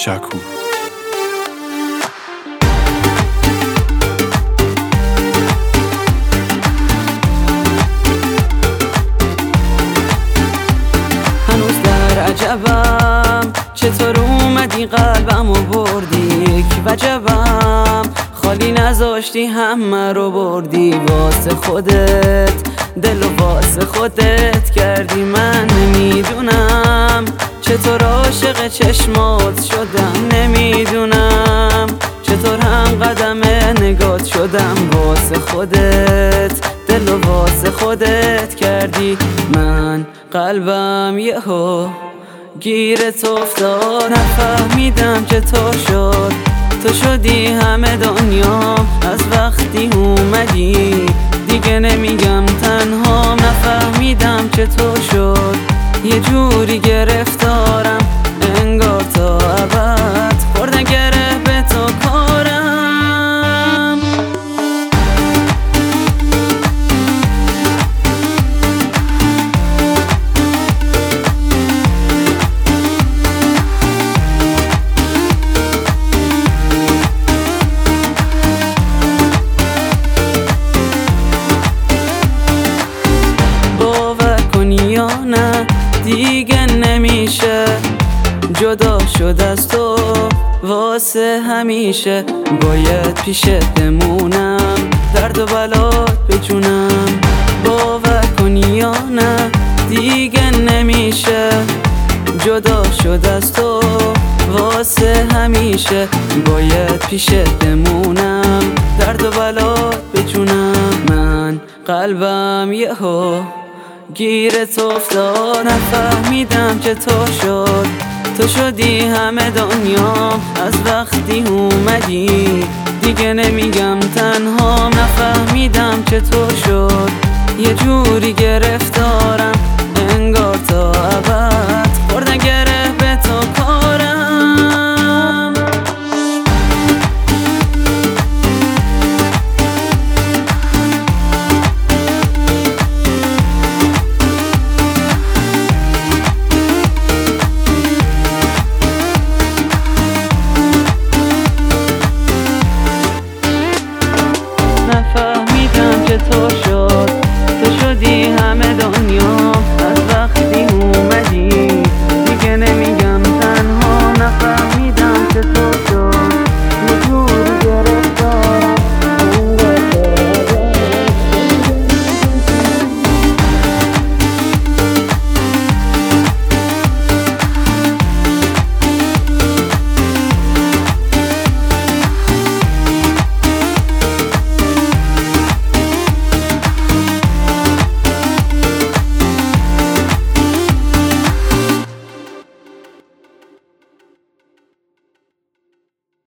شکور. هنوز در عجبم چطور اومدی قلبمو بردی، یک وجبم خالی نذاشتی همه رو بردی. واسه خودت دل و واسه خودت کردی، من نمیدونم چطور عاشق چشمات شدم، نمیدونم چطور هم قدم نگات شدم. واسه خودت دل و واسه خودت کردی، من قلبم یهو گیرت افتاد. نفهمیدم چطور شد تو شدی همه دنیام، از وقتی اومدی دیگه نمیگم تنهام. نفهمیدم چطور شد یه جوری گرفتارم، انگار تا ابد خوردن گره به تو کارم. یا نه دیگه نمیشه جدا شد از تو واسه همیشه. باید پیشت بمونم، درد و بلات بجونم. باور کنی یا نه دیگه نمیشه جدا شد از تو واسه همیشه. باید پیشت بمونم، درد و بلات بجونم. من قلبم یهو گیرت افتاد. نفهمیدم چطور شد تو شدی همه دنیام، از وقتی اومدی دیگه نمیگم تنهام. نفهمیدم چطور شد یه جوری گرفتارم،